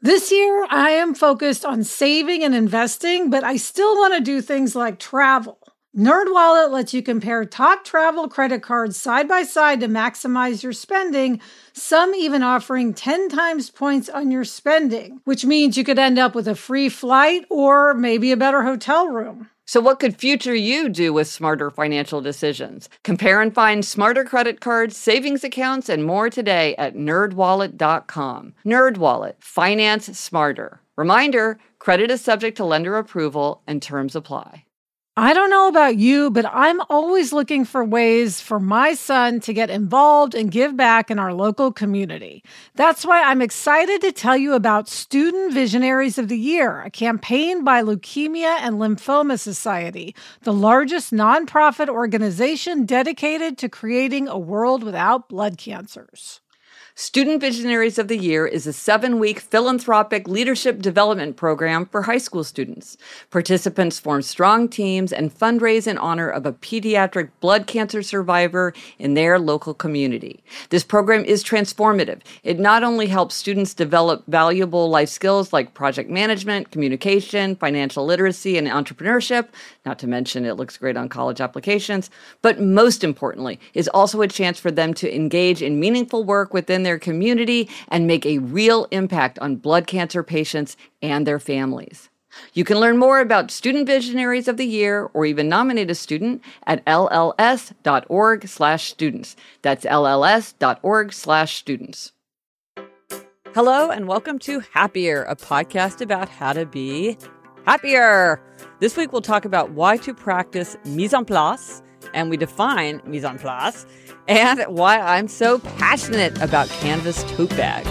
This year, I am focused on saving and investing, but I still want to do things like travel. NerdWallet lets you compare top travel credit cards side by side to maximize your spending, some even offering 10 times points on your spending, which means you could end up with a free flight or maybe a better hotel room. So what could future you do with smarter financial decisions? Compare and find smarter credit cards, savings accounts, and more today at nerdwallet.com. NerdWallet. Finance smarter. Reminder, credit is subject to lender approval and terms apply. I don't know about you, but I'm always looking for ways for my son to get involved and give back in our local community. That's why I'm excited to tell you about Student Visionaries of the Year, a campaign by Leukemia and Lymphoma Society, the largest nonprofit organization dedicated to creating a world without blood cancers. Student Visionaries of the Year is a 7-week philanthropic leadership development program for high school students. Participants form strong teams and fundraise in honor of a pediatric blood cancer survivor in their local community. This program is transformative. It not only helps students develop valuable life skills like project management, communication, financial literacy, and entrepreneurship, not to mention it looks great on college applications, but most importantly, is also a chance for them to engage in meaningful work within their community and make a real impact on blood cancer patients and their families. You can learn more about Student Visionaries of the Year or even nominate a student at lls.org/students. That's lls.org/students. Hello and welcome to Happier, a podcast about how to be happier. This week we'll talk about why to practice mise en place, and we define mise en place, and why I'm so passionate about canvas tote bags.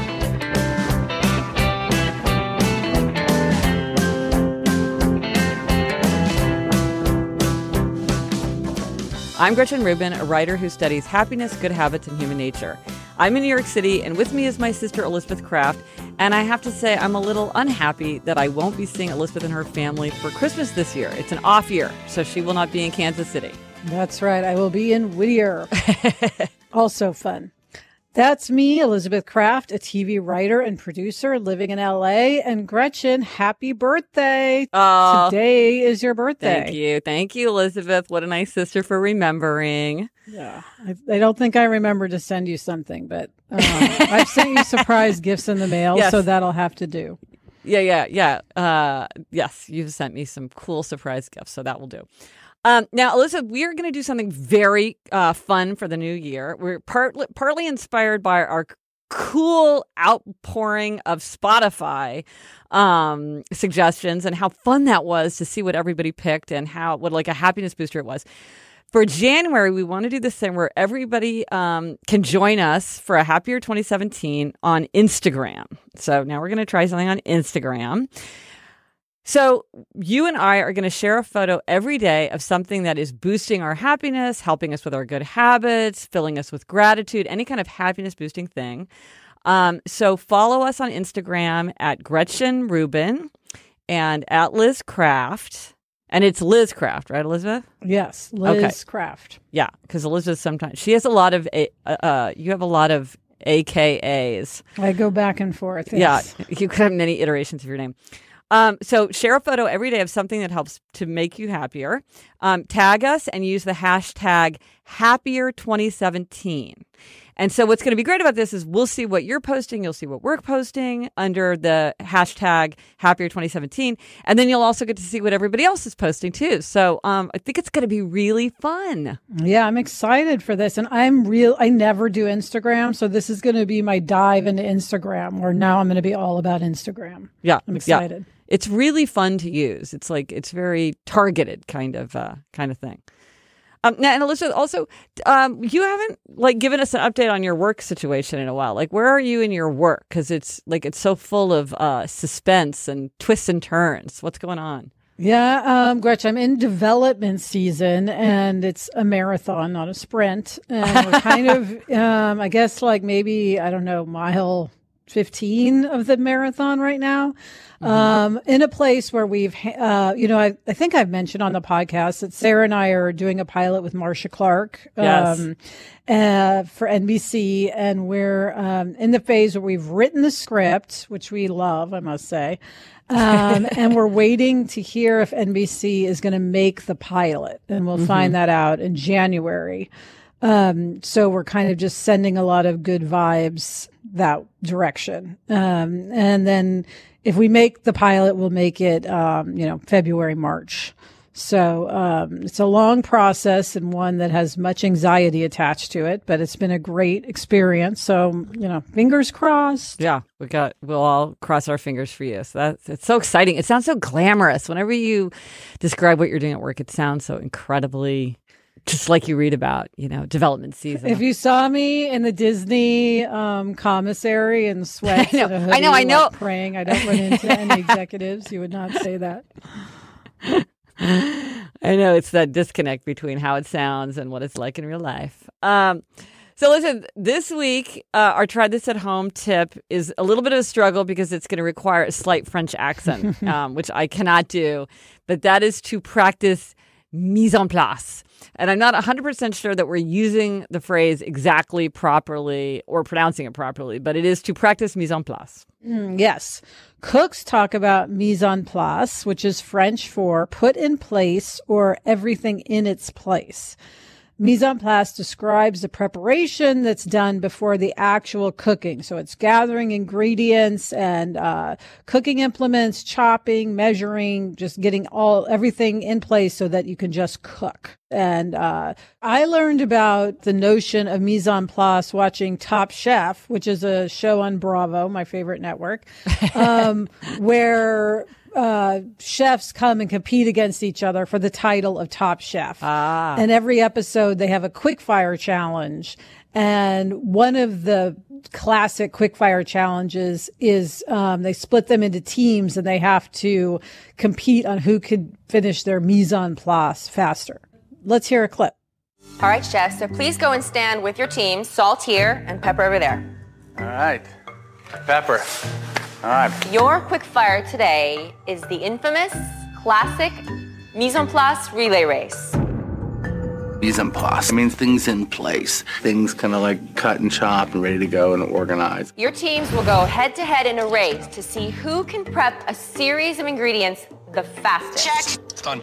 I'm Gretchen Rubin, a writer who studies happiness, good habits, and human nature. I'm in New York City, and with me is my sister Elizabeth Craft, and I have to say I'm a little unhappy that I won't be seeing Elizabeth and her family for Christmas this year. It's an off year, so she will not be in Kansas City. That's right. I will be in Whittier. Also fun. That's me, Elizabeth Craft, a TV writer and producer living in LA. And Gretchen, happy birthday. Today is your birthday. Thank you, Elizabeth. What a nice sister for remembering. Yeah. I don't think I remember to send you something, but I've sent you surprise gifts in the mail, yes. So that'll have to do. Yeah. Yes, you've sent me some cool surprise gifts, so that will do. Now, Elizabeth, we are going to do something very fun for the new year. We're partly inspired by our cool outpouring of Spotify suggestions and how fun that was to see what everybody picked and what like a happiness booster it was. For January, we want to do this thing where everybody can join us for a Happier 2017 on Instagram. So now we're going to try something on Instagram. So you and I are going to share a photo every day of something that is boosting our happiness, helping us with our good habits, filling us with gratitude, any kind of happiness boosting thing. So follow us on Instagram at Gretchen Rubin and at Liz Craft. And it's Liz Craft, right, Elizabeth? Yes, Liz Craft. Yeah, because Elizabeth sometimes, she has a lot of, you have a lot of AKAs. I go back and forth. Yes. Yeah, you could have many iterations of your name. So share a photo every day of something that helps to make you happier. Tag us and use the hashtag Happier2017. And so what's going to be great about this is we'll see what you're posting. You'll see what we're posting under the hashtag Happier2017. And then you'll also get to see what everybody else is posting too. So I think it's going to be really fun. Yeah, I'm excited for this. And I never do Instagram. So this is going to be my dive into Instagram, where now I'm going to be all about Instagram. Yeah. I'm excited. Yeah. It's really fun to use. It's like, it's very targeted kind of thing. Now, and Elizabeth, also, you haven't given us an update on your work situation in a while. Like, where are you in your work? Because it's so full of suspense and twists and turns. What's going on? Yeah, Gretchen, I'm in development season, and it's a marathon, not a sprint. And we're kind of, I guess, maybe, I don't know, mile 15 of the marathon right now. In a place where we've, I think I've mentioned on the podcast that Sarah and I are doing a pilot with Marcia Clark, for NBC. And we're, in the phase where we've written the script, which we love, I must say. And we're waiting to hear if NBC is going to make the pilot, and we'll find that out in January. So we're kind of just sending a lot of good vibes that direction. And then if we make the pilot, we'll make it, February, March. So, it's a long process and one that has much anxiety attached to it, but it's been a great experience. So, fingers crossed. Yeah, we'll all cross our fingers for you. So it's so exciting. It sounds so glamorous. Whenever you describe what you're doing at work, it sounds so incredibly just like you read about, development season. If you saw me in the Disney commissary in sweats, I know. Like praying, I don't run into any executives. You would not say that. I know, it's that disconnect between how it sounds and what it's like in real life. So listen, this week, our try this at home tip is a little bit of a struggle because it's going to require a slight French accent, which I cannot do. But that is to practice mise en place. And I'm not 100% sure that we're using the phrase exactly properly or pronouncing it properly, but it is to practice mise en place. Yes. Cooks talk about mise en place, which is French for put in place or everything in its place. Mise en place describes the preparation that's done before the actual cooking. So it's gathering ingredients and cooking implements, chopping, measuring, just getting everything in place so that you can just cook. And I learned about the notion of mise en place watching Top Chef, which is a show on Bravo, my favorite network, where chefs come and compete against each other for the title of Top Chef. And every episode they have a quickfire challenge. And one of the classic quickfire challenges is they split them into teams and they have to compete on who could finish their mise en place faster. Let's hear a clip. All right, chefs, so please go and stand with your team. Salt here and pepper over there. All right. Pepper. All right. Your quick fire today is the infamous, classic mise en place relay race. Mise en place. It means things in place. Things kind of like cut and chop and ready to go and organized. Your teams will go head-to-head in a race to see who can prep a series of ingredients the fastest. Check. Done.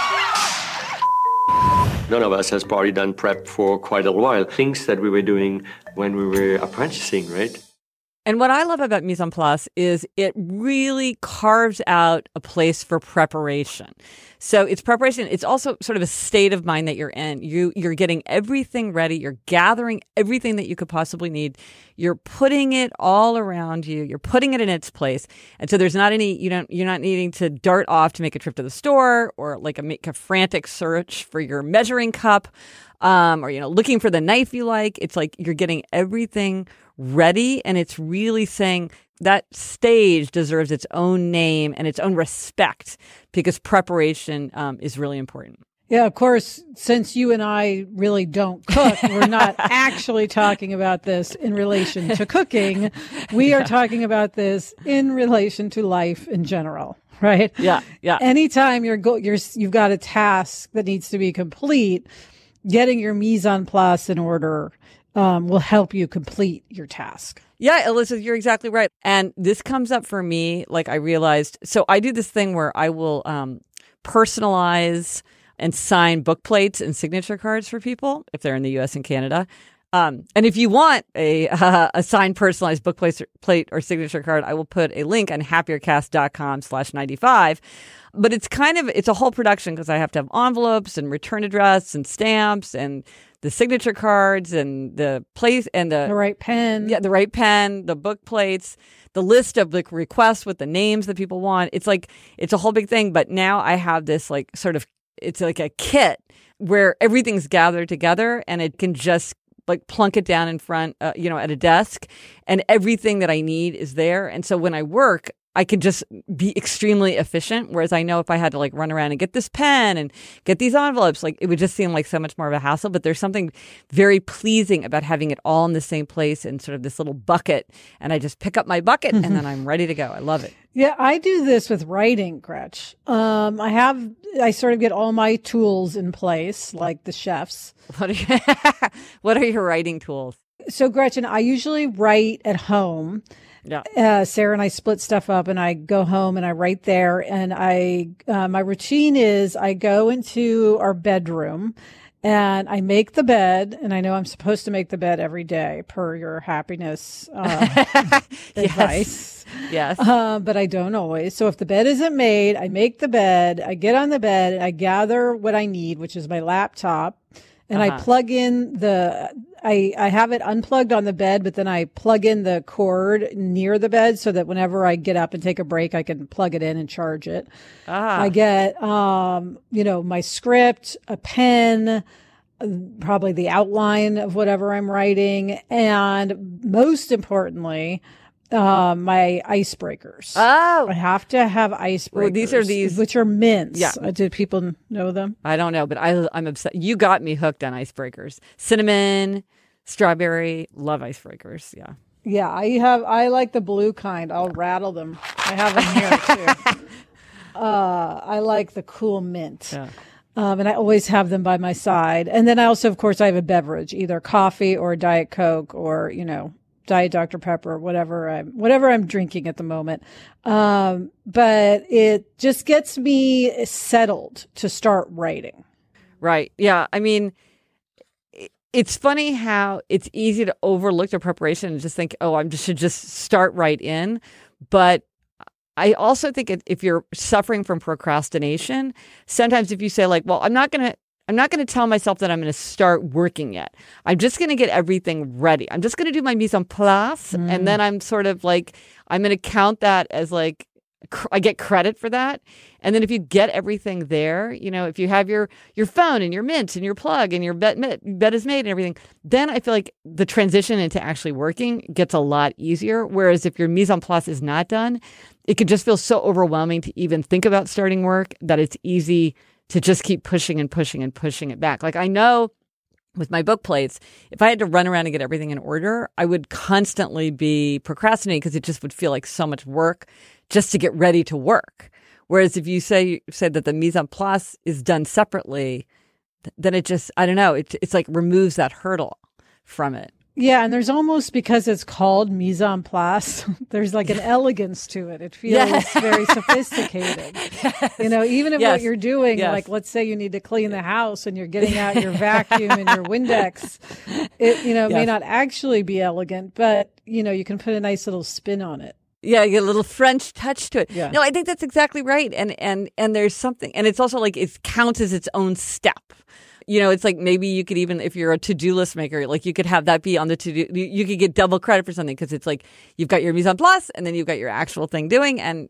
None of us has probably done prep for quite a while. Things that we were doing when we were apprenticing, right? And what I love about mise en place is it really carves out a place for preparation. So it's preparation. It's also sort of a state of mind that you're in. You're getting everything ready. You're gathering everything that you could possibly need. You're putting it all around you. You're putting it in its place. And so there's not you're not needing to dart off to make a trip to the store or make a frantic search for your measuring cup, or looking for the knife you like. It's like you're getting everything ready, and it's really saying that stage deserves its own name and its own respect because preparation is really important. Yeah, of course, since you and I really don't cook, we're not actually talking about this in relation to cooking. We are talking about this in relation to life in general, right? Yeah. Anytime you've got a task that needs to be complete, getting your mise en place in order will help you complete your task. Yeah, Elizabeth, you're exactly right. And this comes up for me, I realized. So I do this thing where I will personalize and sign book plates and signature cards for people if they're in the U.S. and Canada. And if you want a signed personalized book plate or signature card, I will put a link on happiercast.com/95. But it's a whole production because I have to have envelopes and return address and stamps and the signature cards and the place and the right pen. Yeah, the right pen, the book plates, the list of requests with the names that people want. It's a whole big thing. But now I have this it's like a kit where everything's gathered together and it can just plunk it down in front, at a desk, and everything that I need is there. And so when I work, I could just be extremely efficient. Whereas I know if I had to like run around and get this pen and get these envelopes, like it would just seem like so much more of a hassle. But there's something very pleasing about having it all in the same place in sort of this little bucket. And I just pick up my bucket and then I'm ready to go. I love it. Yeah, I do this with writing, Gretch. I sort of get all my tools in place, like the chefs. What are your writing tools? So, Gretchen, I usually write at home. Yeah. Sarah and I split stuff up, and I go home and I write there. And my routine is I go into our bedroom and I make the bed. And I know I'm supposed to make the bed every day per your happiness advice. Yes. But I don't always. So if the bed isn't made, I make the bed, I get on the bed, and I gather what I need, which is my laptop. And I plug in I have it unplugged on the bed, but then I plug in the cord near the bed so that whenever I get up and take a break, I can plug it in and charge it. I get, my script, a pen, probably the outline of whatever I'm writing. And most importantly, my icebreakers. Oh, I have to have icebreakers. Well, these are which are mints. Yeah. Did people know them? I don't know, but I'm obsessed. You got me hooked on icebreakers. Cinnamon, strawberry, love icebreakers. Yeah. Yeah, I like the blue kind. I'll rattle them. I have them here too. I like the cool mint. Yeah. And I always have them by my side. And then I also, of course, I have a beverage, either coffee or Diet Coke or, Diet Dr. Pepper, whatever I'm drinking at the moment. But it just gets me settled to start writing. Right. Yeah. I mean, it's funny how it's easy to overlook the preparation and just think, should just start right in. But I also think if you're suffering from procrastination, sometimes if you say like, well, I'm not going to tell myself that I'm going to start working yet. I'm just going to get everything ready. I'm just going to do my mise en place. And then I'm sort of like, I'm going to count that as like, I get credit for that. And then if you get everything there, if you have your phone and your mint and your plug and your bed is made and everything, then I feel like the transition into actually working gets a lot easier. Whereas if your mise en place is not done, it can just feel so overwhelming to even think about starting work that it's easy to just keep pushing and pushing and pushing it back. Like I know with my book plates, if I had to run around and get everything in order, I would constantly be procrastinating because it just would feel like so much work just to get ready to work. Whereas if you say that the mise en place is done separately, then it just, I don't know, it's like removes that hurdle from it. Yeah, and there's almost, because it's called mise en place, there's like an elegance to it. It feels very sophisticated. Yes. Even if what you're doing, Yes. like let's say you need to clean the house and you're getting out your vacuum and your Windex, it may not actually be elegant, but you can put a nice little spin on it. Yeah, you get a little French touch to it. Yeah. No, I think that's exactly right. And there's something, and it's also like it counts as its own step. It's like maybe you could even, if you're a to-do list maker, like you could have that be on the to-do. You could get double credit for something because it's like you've got your mise en place and then you've got your actual thing doing, and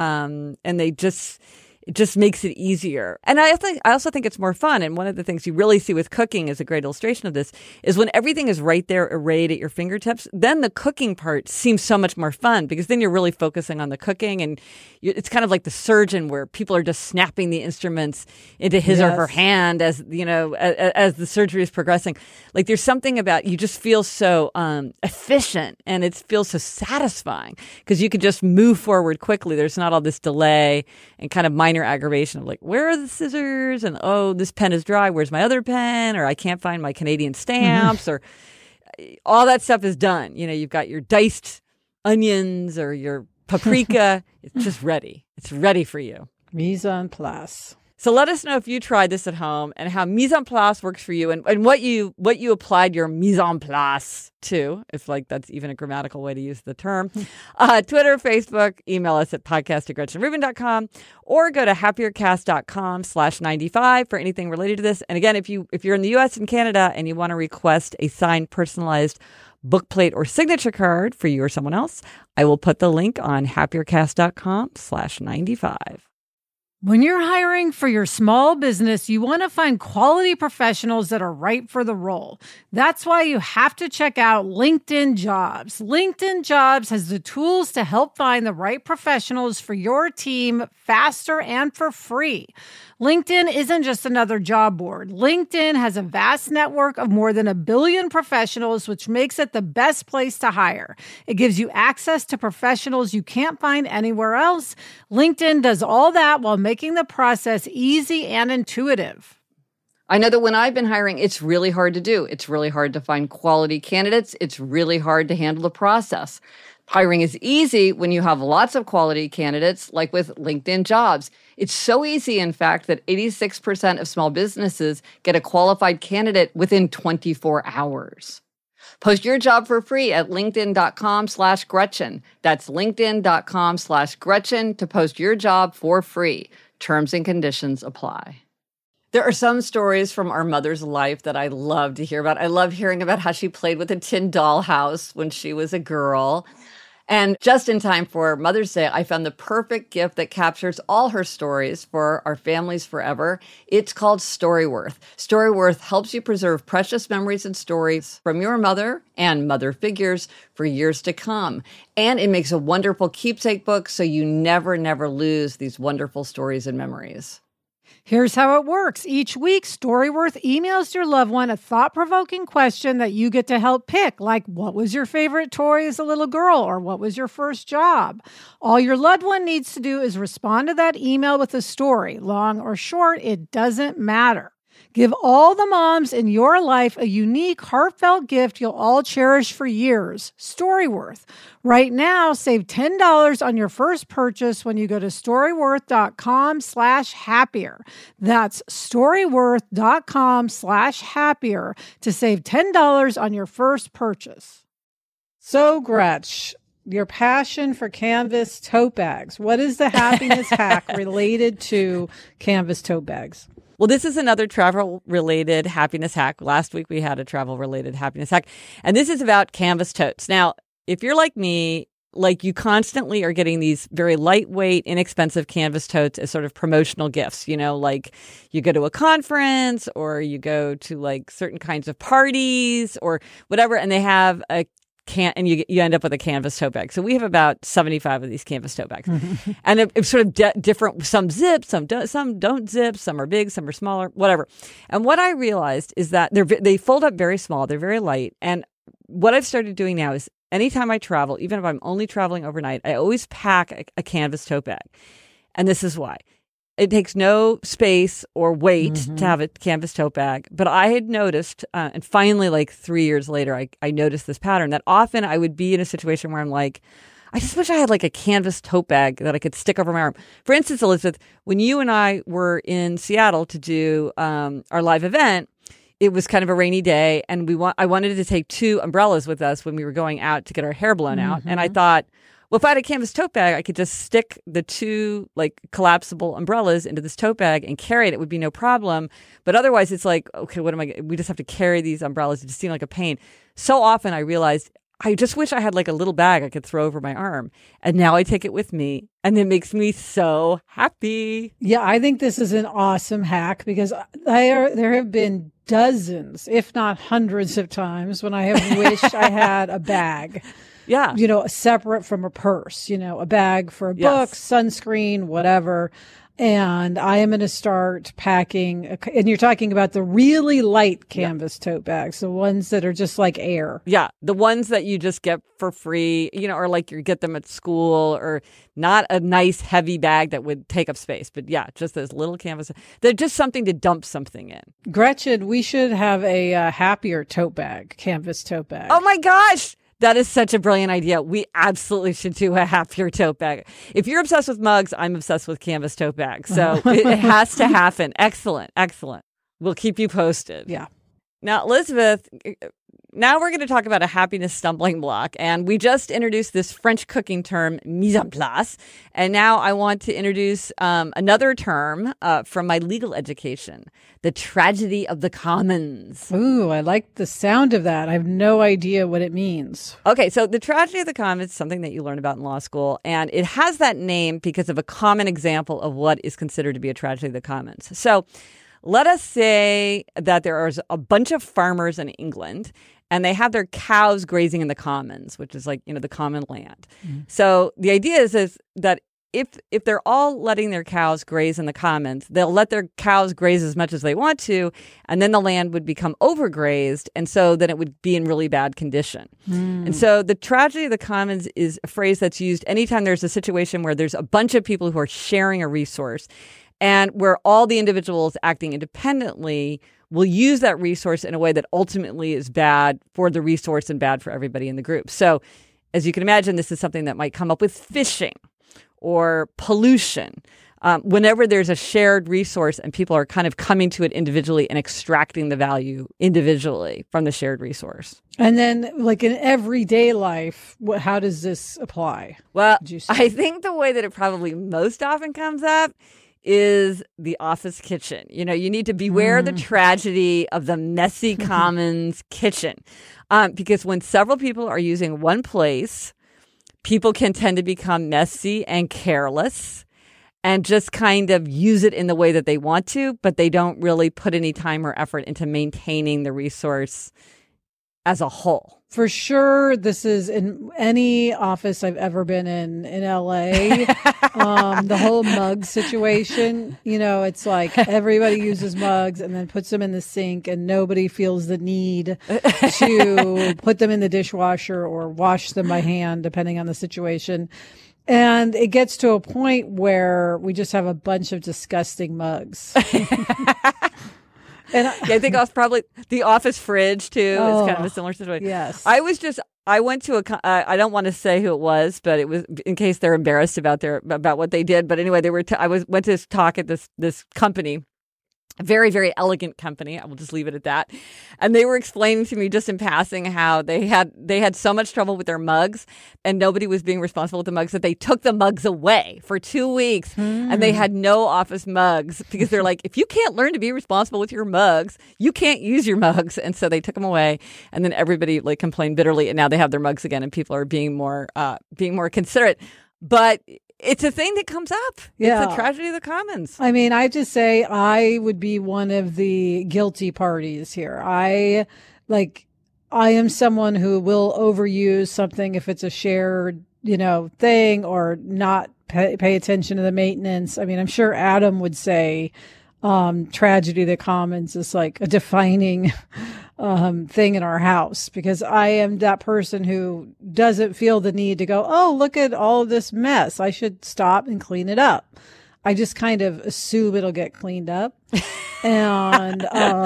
and it just makes it easier. And I also think it's more fun. And one of the things you really see with cooking is a great illustration of this is when everything is right there arrayed at your fingertips, then the cooking part seems so much more fun because then you're really focusing on the cooking. And it's kind of like the surgeon where people are just snapping the instruments into his or her hand as the surgery is progressing. Like there's something about, you just feel so efficient and it feels so satisfying because you can just move forward quickly. There's not all this delay and kind of minor aggravation of like, where are the scissors? And this pen is dry. Where's my other pen? Or I can't find my Canadian stamps or all that stuff is done. You've got your diced onions or your paprika. It's just ready. It's ready for you. Mise en place. So let us know if you tried this at home and how mise en place works for you and what you applied your mise en place to, if like that's even a grammatical way to use the term. Twitter, Facebook, email us at podcast@GretchenRubin.com or go to happiercast.com/95 for anything related to this. And again, if you're in the U.S. and Canada and you want to request a signed, personalized book plate or signature card for you or someone else, I will put the link on happiercast.com/95. When you're hiring for your small business, you want to find quality professionals that are right for the role. That's why you have to check out LinkedIn Jobs. LinkedIn Jobs has the tools to help find the right professionals for your team faster and for free. LinkedIn isn't just another job board. LinkedIn has a vast network of more than 1 billion professionals, which makes it the best place to hire. It gives you access to professionals you can't find anywhere else. LinkedIn does all that while making the process easy and intuitive. I know that when I've been hiring, it's really hard to do. It's really hard to find quality candidates. It's really hard to handle the process. Hiring is easy when you have lots of quality candidates, like with LinkedIn Jobs. It's so easy, in fact, that 86% of small businesses get a qualified candidate within 24 hours. Post your job for free at linkedin.com/Gretchen. That's linkedin.com/Gretchen to post your job for free. Terms and conditions apply. There are some stories from our mother's life that I love to hear about. I love hearing about how she played with a tin dollhouse when she was a girl. And just in time for Mother's Day, I found the perfect gift that captures all her stories for our families forever. It's called Storyworth. Storyworth helps you preserve precious memories and stories from your mother and mother figures for years to come. And it makes a wonderful keepsake book so you never lose these wonderful stories and memories. Here's how it works. Each week, Storyworth emails your loved one a thought-provoking question that you get to help pick, like what was your favorite toy as a little girl, or what was your first job? All your loved one needs to do is respond to that email with a story. Long or short, it doesn't matter. Give all the moms in your life a unique, heartfelt gift you'll all cherish for years. Storyworth. Right now, save $10 on your first purchase when you go to storyworth.com/happier. That's storyworth.com/happier to save $10 on your first purchase. So, Gretch, your passion for canvas tote bags. What is the happiness hack related to canvas tote bags? Well, this is another travel-related happiness hack. Last week, we had a travel-related happiness hack. And this is about canvas totes. Now, if you're like me, like you constantly are getting these very lightweight, inexpensive canvas totes as sort of promotional gifts, you know, like you go to a conference or you go to like certain kinds of parties or whatever, and they have a and you end up with a canvas tote bag. So we have about 75 of these canvas tote bags. And it's sort of different. Some zip, some don't zip, some are big, some are smaller, whatever. And what I realized is that they fold up very small. They're very light. And what I've started doing now is anytime I travel, even if I'm only traveling overnight, I always pack a canvas tote bag. And this is why. It takes no space or weight to have a canvas tote bag. But I had noticed, and finally, like 3 years later, I noticed this pattern that often I would be in a situation where I'm like, I just wish I had like a canvas tote bag that I could stick over my arm. For instance, Elizabeth, when you and I were in Seattle to do our live event, it was kind of a rainy day, and I wanted to take 2 umbrellas with us when we were going out to get our hair blown out. And I thought, well, if I had a canvas tote bag, I could just stick the 2 like collapsible umbrellas into this tote bag and carry it. It would be no problem. But otherwise, it's like, okay, we just have to carry these umbrellas. It just seemed like a pain. So often I realized I just wish I had like a little bag I could throw over my arm. And now I take it with me, and it makes me so happy. Yeah, I think this is an awesome hack because there have been dozens, if not hundreds of times when I have wished I had a bag. Yeah. You know, separate from a purse, you know, a bag for a book, sunscreen, whatever. And I am going to start packing, and you're talking about the really light canvas tote bags, the ones that are just like air. Yeah, the ones that you just get for free, you know, or like you get them at school, or not a nice heavy bag that would take up space. But yeah, just those little canvas. They're just something to dump something in. Gretchen, we should have a happier tote bag, canvas tote bag. Oh my gosh! That is such a brilliant idea. We absolutely should do a happier tote bag. If you're obsessed with mugs, I'm obsessed with canvas tote bags. So it has to happen. Excellent. Excellent. We'll keep you posted. Yeah. Now, Elizabeth, now we're going to talk about a happiness stumbling block. And we just introduced this French cooking term, mise en place. And now I want to introduce another term from my legal education, the tragedy of the commons. Ooh, I like the sound of that. I have no idea what it means. Okay, so the tragedy of the commons is something that you learn about in law school. And it has that name because of a common example of what is considered to be a tragedy of the commons. So let us say that there are a bunch of farmers in England and they have their cows grazing in the commons, which is like, the common land. Mm-hmm. So the idea is that if they're all letting their cows graze in the commons, they'll let their cows graze as much as they want to, and then the land would become overgrazed, and so then it would be in really bad condition. And so the tragedy of the commons is a phrase that's used anytime there's a situation where there's a bunch of people who are sharing a resource, and where all the individuals acting independently will use that resource in a way that ultimately is bad for the resource and bad for everybody in the group. So as you can imagine, this is something that might come up with fishing or pollution. Whenever there's a shared resource and people are kind of coming to it individually and extracting the value individually from the shared resource. And then, like in everyday life, how does this apply? Well, I think the way that it probably most often comes up is the office kitchen. You need to beware the tragedy of the messy commons kitchen. Because when several people are using one place, people can tend to become messy and careless and just kind of use it in the way that they want to, but they don't really put any time or effort into maintaining the resource as a whole. For sure, this is in any office I've ever been in LA. The whole mug situation, it's like everybody uses mugs and then puts them in the sink and nobody feels the need to put them in the dishwasher or wash them by hand, depending on the situation. And it gets to a point where we just have a bunch of disgusting mugs. And I think that's probably the office fridge too. Is kind of a similar situation. Yes. I went to I don't want to say who it was, but it was in case they're embarrassed about what they did. But anyway, went to this talk at this company. A very, very elegant company. I will just leave it at that. And they were explaining to me just in passing how they had so much trouble with their mugs and nobody was being responsible with the mugs that they took the mugs away for 2 weeks and they had no office mugs because they're like, if you can't learn to be responsible with your mugs, you can't use your mugs. And so they took them away and then everybody complained bitterly and now they have their mugs again and people are being more considerate. But it's a thing that comes up. Yeah. It's a tragedy of the commons. I mean, I just say I would be one of the guilty parties here. I am someone who will overuse something if it's a shared, thing or not pay attention to the maintenance. I mean, I'm sure Adam would say tragedy of the commons is like a defining thing in our house because I am that person who doesn't feel the need to go, oh, look at all of this mess. I should stop and clean it up. I just kind of assume it'll get cleaned up. And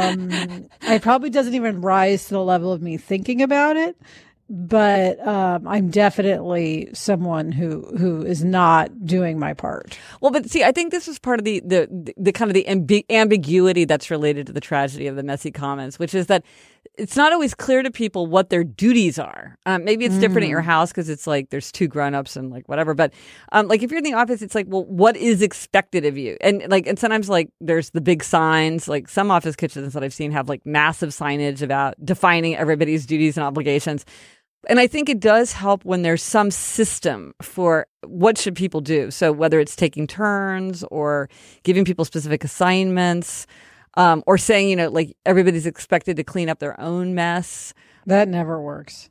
it probably doesn't even rise to the level of me thinking about it. But I'm definitely someone who is not doing my part. Well, but see, I think this is part of the kind of the ambiguity that's related to the tragedy of the messy commons, which is that it's not always clear to people what their duties are. Maybe it's different at your house because it's like there's two grown-ups and like whatever. But if you're in the office, it's like, well, what is expected of you? And sometimes there's the big signs. Like some office kitchens that I've seen have massive signage about defining everybody's duties and obligations. And I think it does help when there's some system for what should people do. So whether it's taking turns or giving people specific assignments, or saying, everybody's expected to clean up their own mess. That never works.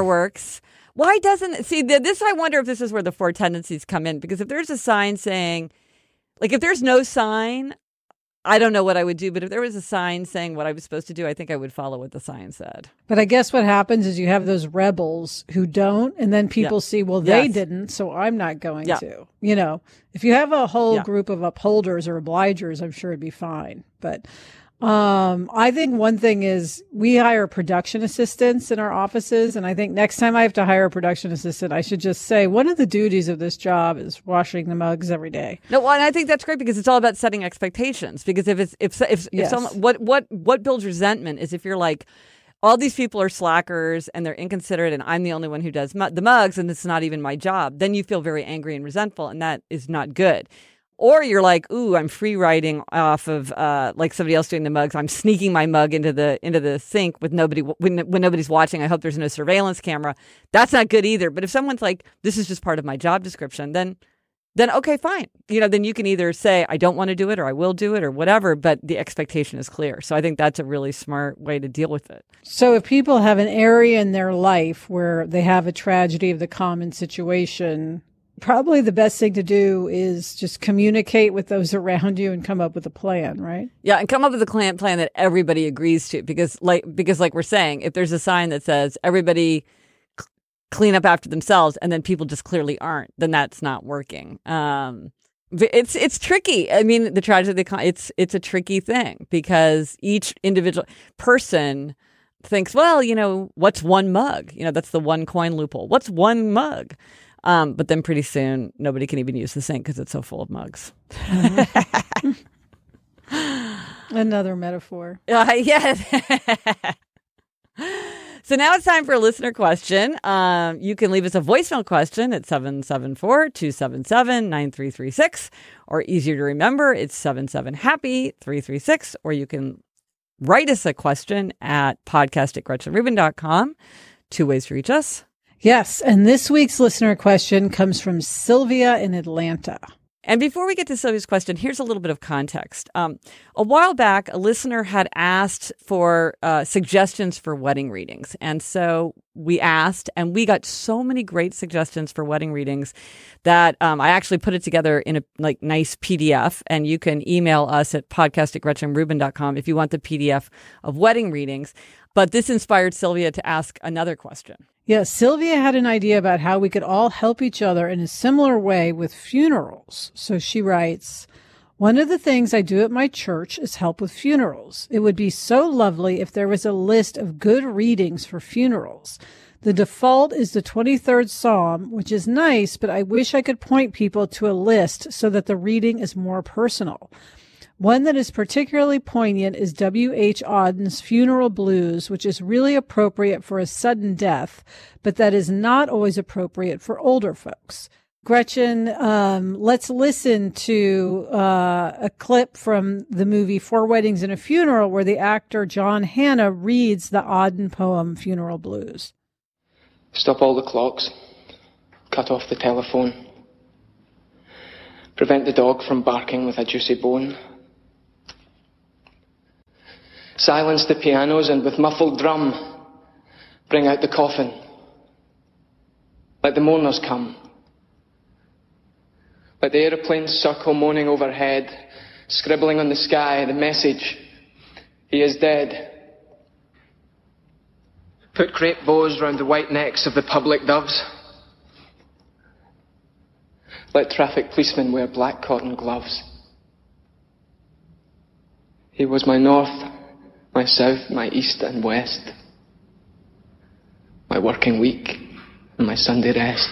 Why doesn't this? I wonder if this is where the four tendencies come in, because if there's a sign saying, if there's no sign, I don't know what I would do, but if there was a sign saying what I was supposed to do, I think I would follow what the sign said. But I guess what happens is you have those rebels who don't, and then people see, well, they didn't, so I'm not going to. If you have a whole group of upholders or obligers, I'm sure it'd be fine. But I think one thing is we hire production assistants in our offices. And I think next time I have to hire a production assistant, I should just say one of the duties of this job is washing the mugs every day. No, well, and I think that's great because it's all about setting expectations. Because if Yes. someone, what builds resentment is if you're like, all these people are slackers and they're inconsiderate and I'm the only one who does the mugs and it's not even my job. Then you feel very angry and resentful and that is not good. Or you're like, ooh, I'm free writing off of like somebody else doing the mugs. I'm sneaking my mug into the sink with nobody when nobody's watching. I hope there's no surveillance camera. That's not good either. But if someone's like, this is just part of my job description, then okay, fine. Then you can either say I don't want to do it or I will do it or whatever. But the expectation is clear. So I think that's a really smart way to deal with it. So if people have an area in their life where they have a tragedy of the common situation, probably the best thing to do is just communicate with those around you and come up with a plan, right? Yeah, and come up with a plan that everybody agrees to. Because like we're saying, if there's a sign that says everybody clean up after themselves and then people just clearly aren't, then that's not working. It's tricky. I mean, the tragedy, it's a tricky thing because each individual person thinks, well, what's one mug? That's the one coin loophole. What's one mug? But then pretty soon, nobody can even use the sink because it's so full of mugs. Mm-hmm. Another metaphor. Yes. So now it's time for a listener question. You can leave us a voicemail question at 774-277-9336. Or easier to remember, it's 77-HAPPY-336. Or you can write us a question at podcast@GretchenRubin.com. 2 ways to reach us. Yes, and this week's listener question comes from Sylvia in Atlanta. And before we get to Sylvia's question, here's a little bit of context. A while back, a listener had asked for suggestions for wedding readings. And so we asked, and we got so many great suggestions for wedding readings that I actually put it together in a nice PDF. And you can email us at podcast@GretchenRubin.com if you want the PDF of wedding readings. But this inspired Sylvia to ask another question. Yes, Sylvia had an idea about how we could all help each other in a similar way with funerals. So she writes, one of the things I do at my church is help with funerals. It would be so lovely if there was a list of good readings for funerals. The default is the 23rd Psalm, which is nice, but I wish I could point people to a list so that the reading is more personal. One that is particularly poignant is W.H. Auden's Funeral Blues, which is really appropriate for a sudden death, but that is not always appropriate for older folks. Gretchen, let's listen to a clip from the movie Four Weddings and a Funeral, where the actor John Hannah reads the Auden poem Funeral Blues. Stop all the clocks. Cut off the telephone. Prevent the dog from barking with a juicy bone. Silence the pianos and with muffled drum, bring out the coffin. Let the mourners come. Let the aeroplanes circle moaning overhead, scribbling on the sky the message, he is dead. Put crepe bows round the white necks of the public doves. Let traffic policemen wear black cotton gloves. He was my north, my south, my east and west, my working week and my Sunday rest,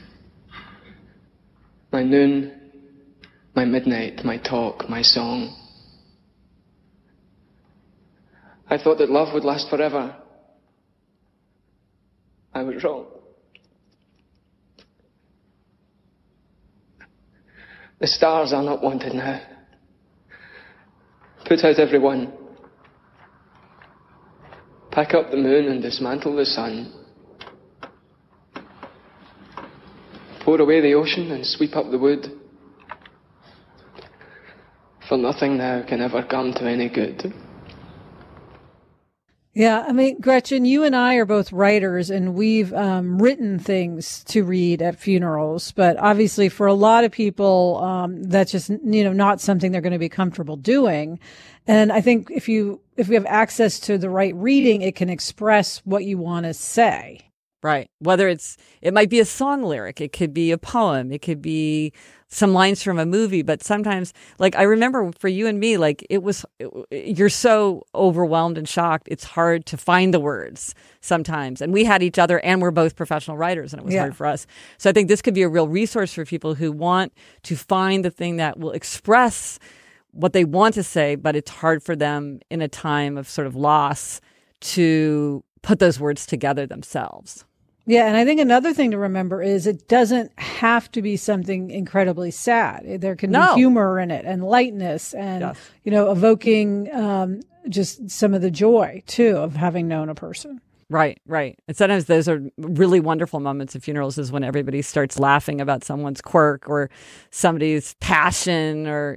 my noon, my midnight, my talk, my song. I thought that love would last forever. I was wrong. The stars are not wanted now. Put out everyone. Pack up the moon and dismantle the sun. Pour away the ocean and sweep up the wood. For nothing now can ever come to any good. Yeah, I mean, Gretchen, you and I are both writers, and we've written things to read at funerals. But obviously, for a lot of people, that's just not something they're going to be comfortable doing. And I think if you have access to the right reading, it can express what you want to say. Right. Whether it might be a song lyric, it could be a poem, it could be some lines from a movie. But sometimes, like, I remember for you and me, like, you're so overwhelmed and shocked. It's hard to find the words sometimes. And we had each other, and we're both professional writers, and it was hard for us. So I think this could be a real resource for people who want to find the thing that will express what they want to say, but it's hard for them in a time of sort of loss to put those words together themselves. Yeah, and I think another thing to remember is it doesn't have to be something incredibly sad. There can be humor in it and lightness and, evoking just some of the joy, too, of having known a person. Right. And sometimes those are really wonderful moments of funerals is when everybody starts laughing about someone's quirk or somebody's passion or,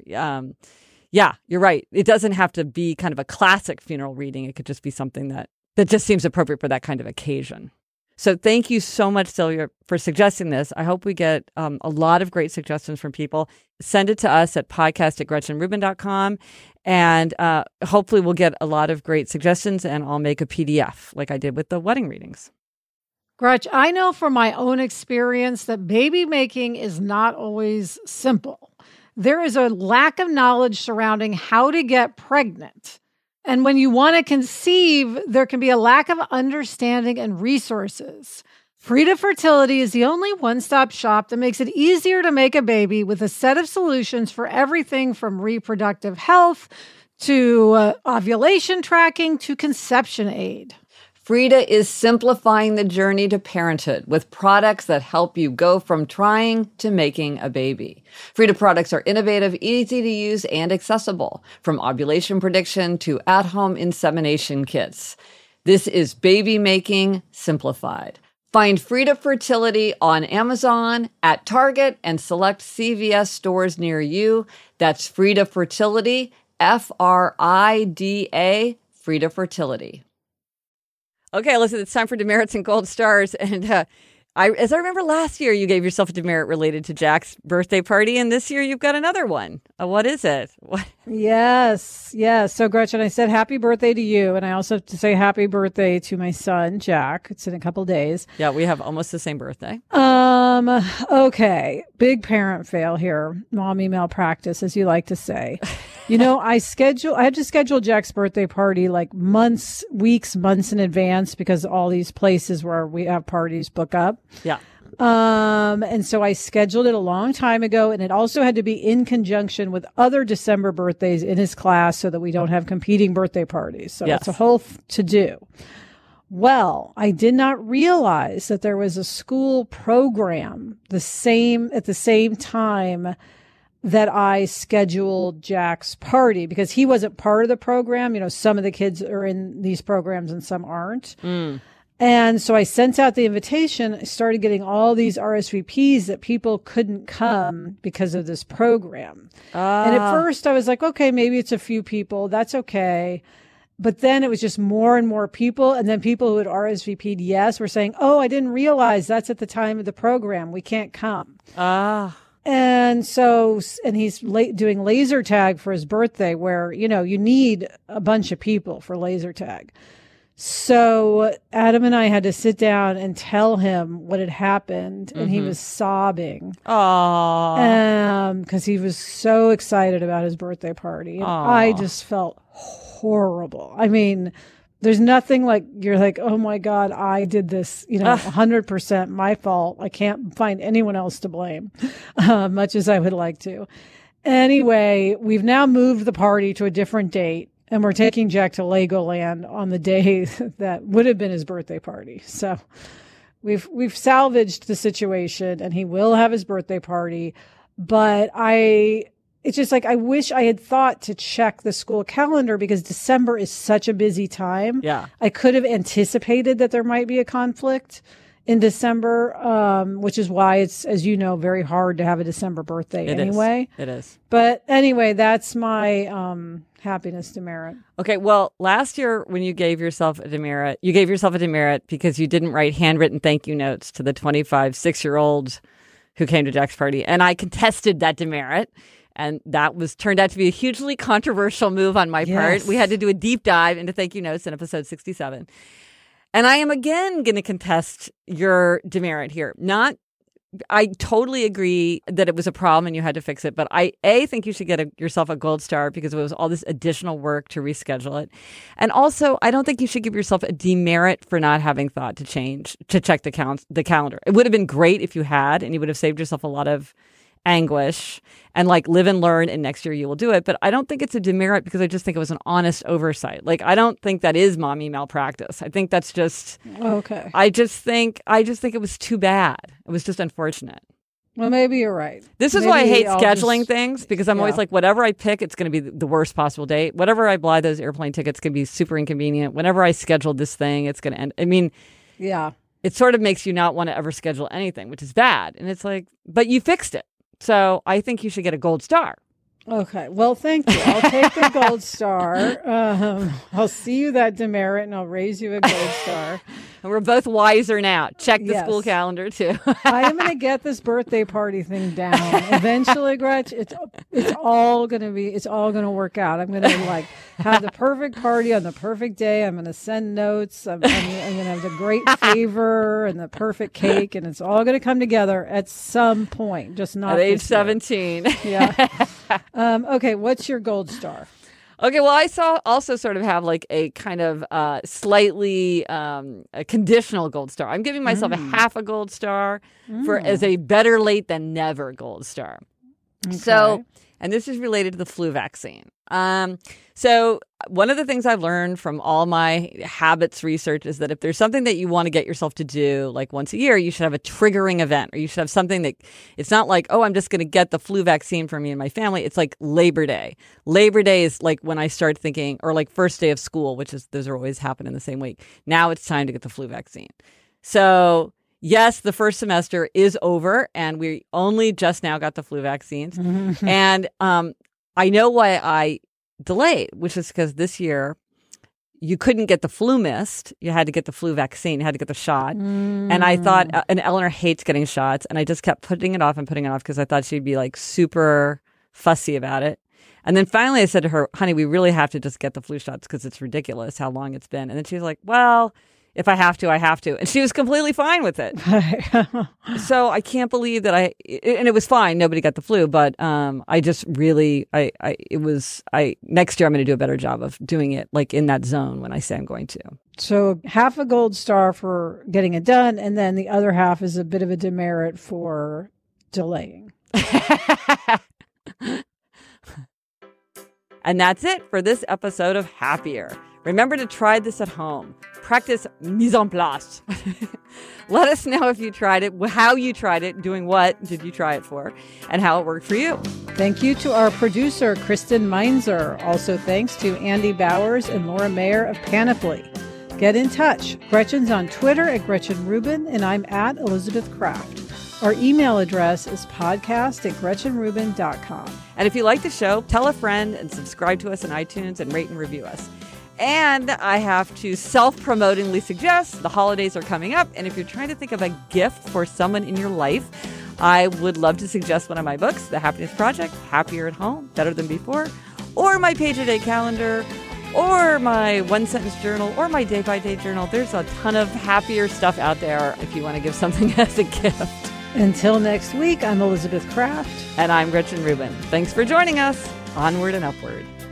you're right. It doesn't have to be kind of a classic funeral reading. It could just be something that just seems appropriate for that kind of occasion. So thank you so much, Sylvia, for suggesting this. I hope we get a lot of great suggestions from people. Send it to us at podcast@GretchenRubin.com. And hopefully we'll get a lot of great suggestions, and I'll make a PDF like I did with the wedding readings. Gretch, I know from my own experience that baby making is not always simple. There is a lack of knowledge surrounding how to get pregnant. And when you want to conceive, there can be a lack of understanding and resources. Frida Fertility is the only one-stop shop that makes it easier to make a baby with a set of solutions for everything from reproductive health to ovulation tracking to conception aid. Frida is simplifying the journey to parenthood with products that help you go from trying to making a baby. Frida products are innovative, easy to use, and accessible, from ovulation prediction to at-home insemination kits. This is baby making simplified. Find Frida Fertility on Amazon, at Target, and select CVS stores near you. That's Frida Fertility, Frida, Frida Fertility. Okay, listen, it's time for demerits and gold stars. And as I remember last year, you gave yourself a demerit related to Jack's birthday party. And this year you've got another one. What is it? What? Yes. So, Gretchen, I said happy birthday to you. And I also have to say happy birthday to my son, Jack. It's in a couple days. Yeah, we have almost the same birthday. Okay. Big parent fail here. Mommy malpractice, as you like to say. I had to schedule Jack's birthday party like months in advance because all these places where we have parties book up. Yeah. And so I scheduled it a long time ago, and it also had to be in conjunction with other December birthdays in his class so that we don't have competing birthday parties. So It's a whole to-do. Well, I did not realize that there was a school program at the same time that I scheduled Jack's party because he wasn't part of the program. Some of the kids are in these programs and some aren't. And so I sent out the invitation. I started getting all these RSVPs that people couldn't come because of this program. And at first I was like, okay, maybe it's a few people. That's okay. But then it was just more and more people. And then people who had RSVP'd yes were saying, oh, I didn't realize that's at the time of the program. We can't come. And he's doing laser tag for his birthday where, you need a bunch of people for laser tag. So Adam and I had to sit down and tell him what had happened. And he was sobbing. Because he was so excited about his birthday party. And I just felt horrible. I mean, there's nothing like you're like, oh my God, I did this, 100% my fault. I can't find anyone else to blame, much as I would like to. Anyway, we've now moved the party to a different date, and we're taking Jack to Legoland on the day that would have been his birthday party. So we've salvaged the situation, and he will have his birthday party. But it's just like, I wish I had thought to check the school calendar because December is such a busy time. Yeah. I could have anticipated that there might be a conflict in December, which is why it's, as you know, very hard to have a December birthday anyway. It is. But anyway, that's my happiness demerit. Okay, well, last year when you gave yourself a demerit because you didn't write handwritten thank you notes to the 25 6-year-olds who came to Jack's party. And I contested that demerit. And that turned out to be a hugely controversial move on my part. We had to do a deep dive into thank you notes in episode 67. And I am again going to contest your demerit here. I totally agree that it was a problem and you had to fix it. But I think you should get yourself a gold star because it was all this additional work to reschedule it. And also, I don't think you should give yourself a demerit for not having thought to check the calendar. It would have been great if you had, and you would have saved yourself a lot of anguish and like live and learn, and next year you will do it. But I don't think it's a demerit because I just think it was an honest oversight. Like, I don't think that is mommy malpractice. I think that's just okay. I just think it was too bad. It was just unfortunate. Well, maybe you're right. This is maybe why I hate scheduling things, because I'm always like, whatever I pick, it's going to be the worst possible date. Whatever I buy those airplane tickets, it's going to be super inconvenient. Whenever I schedule this thing, it's going to end. I mean, yeah, it sort of makes you not want to ever schedule anything, which is bad. And it's like, but you fixed it. So I think you should get a gold star. Okay. Well, thank you. I'll take the gold star. I'll see you that demerit, and I'll raise you a gold star. And we're both wiser now. Check the school calendar, too. I am going to get this birthday party thing down. Eventually, Gretch, it's all going to work out. I'm going to like have the perfect party on the perfect day. I'm going to send notes. I'm going to have the great favor and the perfect cake, and it's all going to come together at some point, just not at age this year. 17. Yeah. Okay, what's your gold star? Okay, well, I also sort of have like a kind of slightly a conditional gold star. I'm giving myself a half a gold star as a better late than never gold star. Okay. So, and this is related to the flu vaccine. So one of the things I've learned from all my habits research is that if there's something that you want to get yourself to do like once a year, you should have a triggering event, or you should have something that it's not like, oh, I'm just going to get the flu vaccine for me and my family. It's like Labor Day. Labor Day is like when I start thinking, or like first day of school, which is, those are always happen in the same week. Now it's time to get the flu vaccine. So yes, the first semester is over and we only just now got the flu vaccines. And I know why I delayed, which is because this year you couldn't get the flu mist. You had to get the flu vaccine. You had to get the shot. And I thought, and Eleanor hates getting shots. And I just kept putting it off because I thought she'd be like super fussy about it. And then finally I said to her, honey, we really have to just get the flu shots because it's ridiculous how long it's been. And then she was like, well, if I have to, I have to. And she was completely fine with it. So I can't believe that and it was fine. Nobody got the flu, but I just really, next year I'm going to do a better job of doing it like in that zone when I say I'm going to. So half a gold star for getting it done. And then the other half is a bit of a demerit for delaying. And that's it for this episode of Happier. Remember to try this at home. Practice mise en place. Let us know if you tried it, how you tried it, doing what did you try it for, and how it worked for you. Thank you to our producer, Kristen Meinzer. Also thanks to Andy Bowers and Laura Mayer of Panoply. Get in touch. Gretchen's on Twitter at Gretchen Rubin, and I'm at Elizabeth Kraft. Our email address is podcast@GretchenRubin.com. And if you like the show, tell a friend and subscribe to us on iTunes and rate and review us. And I have to self-promotingly suggest the holidays are coming up. And if you're trying to think of a gift for someone in your life, I would love to suggest one of my books, The Happiness Project, Happier at Home, Better Than Before, or my page-a-day calendar, or my one-sentence journal, or my day-by-day journal. There's a ton of happier stuff out there if you want to give something as a gift. Until next week, I'm Elizabeth Kraft. And I'm Gretchen Rubin. Thanks for joining us. Onward and upward.